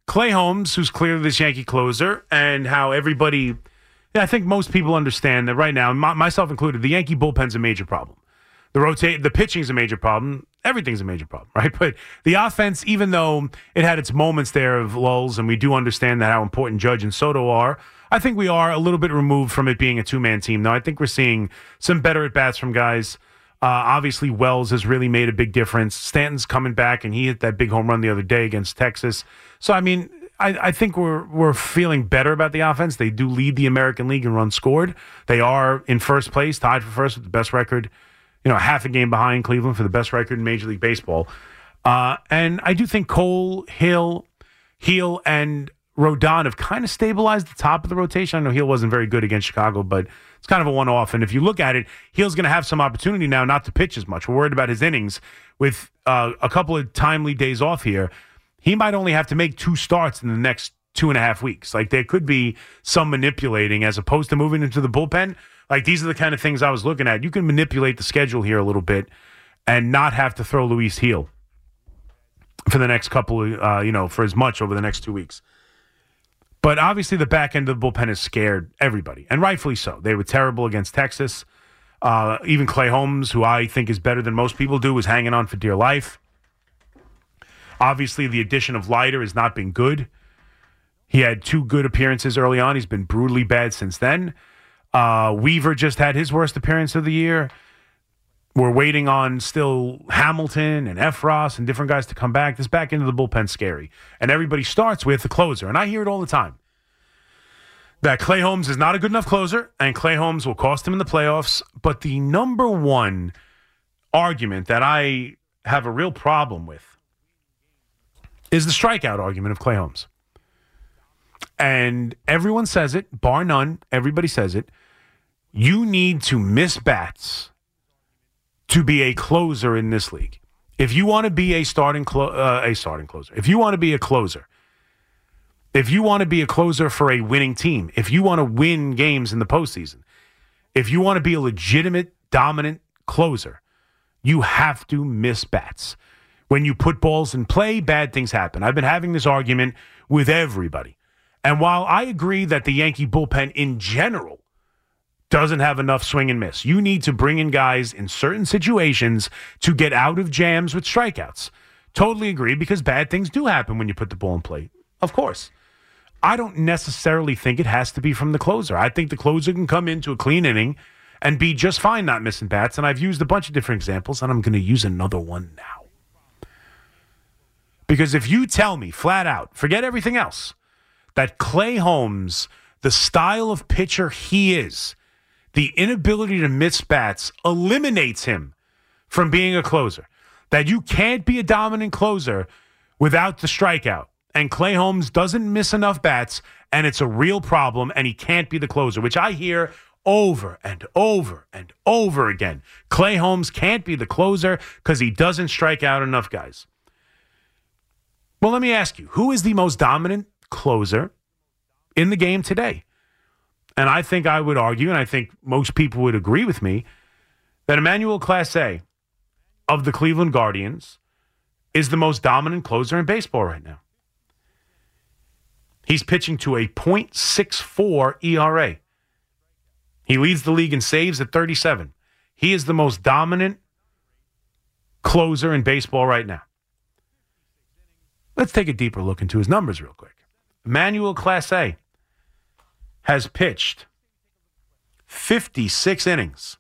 Clay Holmes, who's clearly this Yankee closer, and how everybody, I think most people understand that right now, myself included, the Yankee bullpen's a major problem. The pitching's a major problem. Everything's a major problem, right? But the offense, even though it had its moments there of lulls, and we do understand that how important Judge and Soto are, I think we are a little bit removed from it being a two-man team. Now, I think we're seeing some better at-bats from guys. Obviously, Wells has really made a big difference. Stanton's coming back, and he hit that big home run the other day against Texas. So, I mean, I think we're feeling better about the offense. They do lead the American League in runs scored. They are in first place, tied for first with the best record. Half a game behind Cleveland for the best record in Major League Baseball. And I do think Cole, Hill, and Rodon have kind of stabilized the top of the rotation. I know Hill wasn't very good against Chicago, but it's kind of a one-off. And if you look at it, Hill's going to have some opportunity now not to pitch as much. We're worried about his innings. With a couple of timely days off here, he might only have to make 2 starts in the next 2.5 weeks. Like, there could be some manipulating as opposed to moving into the bullpen. Like, these are the kind of things I was looking at. You can manipulate the schedule here a little bit and not have to throw Luis Hill for the next couple of, for as much over the next 2 weeks. But obviously the back end of the bullpen has scared everybody, and rightfully so. They were terrible against Texas. Even Clay Holmes, who I think is better than most people do, was hanging on for dear life. Obviously, the addition of Leiter has not been good. He had 2 good appearances early on. He's been brutally bad since then. Weaver just had his worst appearance of the year. We're waiting on still Hamilton and Efros and different guys to come back. This back end of the bullpen's scary. And everybody starts with the closer. And I hear it all the time. That Clay Holmes is not a good enough closer, and Clay Holmes will cost him in the playoffs. But the number one argument that I have a real problem with is the strikeout argument of Clay Holmes. And everyone says it, bar none. Everybody says it. You need to miss bats to be a closer in this league. If you want to be a starting closer, if you want to be a closer, if you want to be a closer for a winning team, if you want to win games in the postseason, if you want to be a legitimate, dominant closer, you have to miss bats. When you put balls in play, bad things happen. I've been having this argument with everybody. And while I agree that the Yankee bullpen in general doesn't have enough swing and miss, you need to bring in guys in certain situations to get out of jams with strikeouts. Totally agree, because bad things do happen when you put the ball in play. Of course. I don't necessarily think it has to be from the closer. I think the closer can come into a clean inning and be just fine not missing bats. And I've used a bunch of different examples, and I'm going to use another one now. Because if you tell me flat out, forget everything else, that Clay Holmes, the style of pitcher he is, the inability to miss bats eliminates him from being a closer, that you can't be a dominant closer without the strikeout, and Clay Holmes doesn't miss enough bats, and it's a real problem, and he can't be the closer, which I hear over and over and over again. Clay Holmes can't be the closer because he doesn't strike out enough guys. Well, let me ask you, who is the most dominant closer in the game today? And I think I would argue, and I think most people would agree with me, that Emmanuel Clase of the Cleveland Guardians is the most dominant closer in baseball right now. He's pitching to a .64 ERA. He leads the league in saves at 37. He is the most dominant closer in baseball right now. Let's take a deeper look into his numbers real quick. Emmanuel Clase has pitched 56 innings.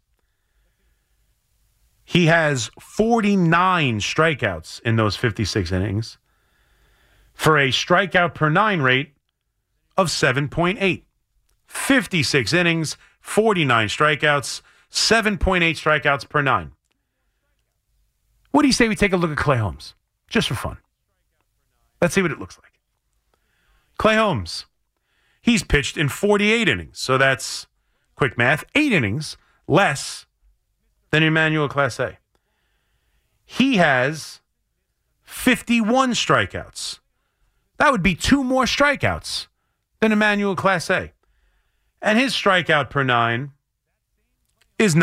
He has 49 strikeouts in those 56 innings for a strikeout per 9 rate of 7.8. 56 innings, 49 strikeouts, 7.8 strikeouts per 9. What do you say we take a look at Clay Holmes? Just for fun. Let's see what it looks like. Clay Holmes, he's pitched in 48 innings. So that's, quick math, 8 innings less than Emmanuel Clase. He has 51 strikeouts. That would be 2 more strikeouts than Emmanuel Clase. And his strikeout per 9 is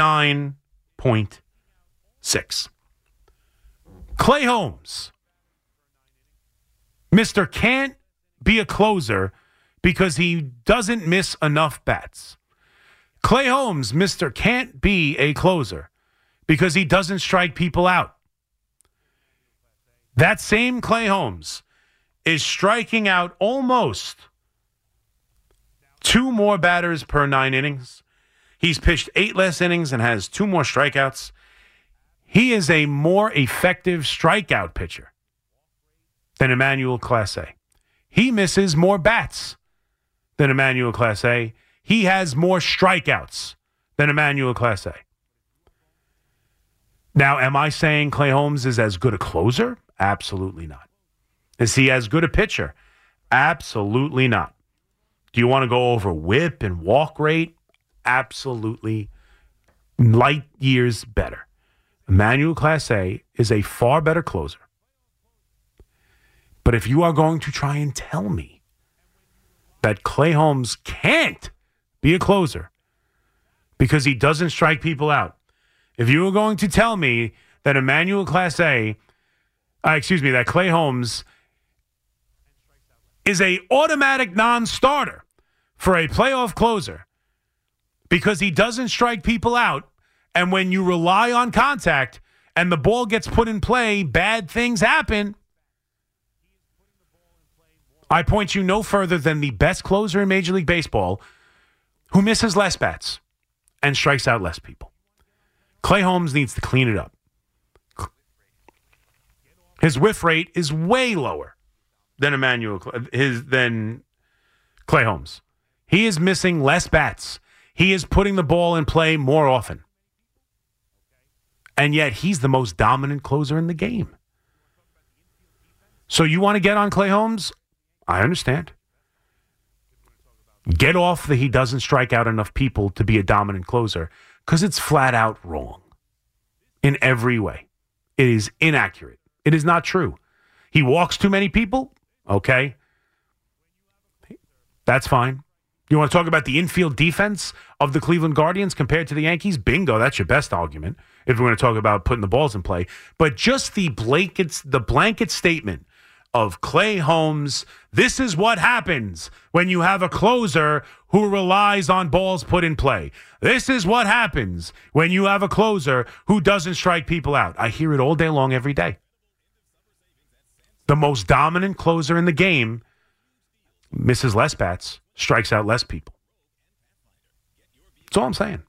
9.6. Clay Holmes, Mr. Can't be a closer because he doesn't miss enough bats. Clay Holmes, Mr. Can't be a closer because he doesn't strike people out. That same Clay Holmes is striking out almost 2 more batters per 9 innings. He's pitched 8 less innings and has 2 more strikeouts. He is a more effective strikeout pitcher than Emmanuel Clase. He misses more bats than Emmanuel Clase. He has more strikeouts than Emmanuel Clase. Now, am I saying Clay Holmes is as good a closer? Absolutely not. Is he as good a pitcher? Absolutely not. Do you want to go over whip and walk rate? Absolutely light years better. Emmanuel Clase is a far better closer. But if you are going to try and tell me that Clay Holmes can't be a closer because he doesn't strike people out, if you are going to tell me that that Clay Holmes is a automatic non-starter for a playoff closer because he doesn't strike people out, and when you rely on contact and the ball gets put in play, bad things happen, I point you no further than the best closer in Major League Baseball who misses less bats and strikes out less people. Clay Holmes needs to clean it up. His whiff rate is way lower than than Clay Holmes. He is missing less bats. He is putting the ball in play more often. And yet he's the most dominant closer in the game. So you want to get on Clay Holmes? I understand. Get off that he doesn't strike out enough people to be a dominant closer, because it's flat out wrong in every way. It is inaccurate. It is not true. He walks too many people? Okay. That's fine. You want to talk about the infield defense of the Cleveland Guardians compared to the Yankees? Bingo, that's your best argument if we're going to talk about putting the balls in play. But just the blanket statement of Clay Holmes, this is what happens when you have a closer who relies on balls put in play. This is what happens when you have a closer who doesn't strike people out. I hear it all day long, every day. The most dominant closer in the game misses less bats, strikes out less people. That's all I'm saying.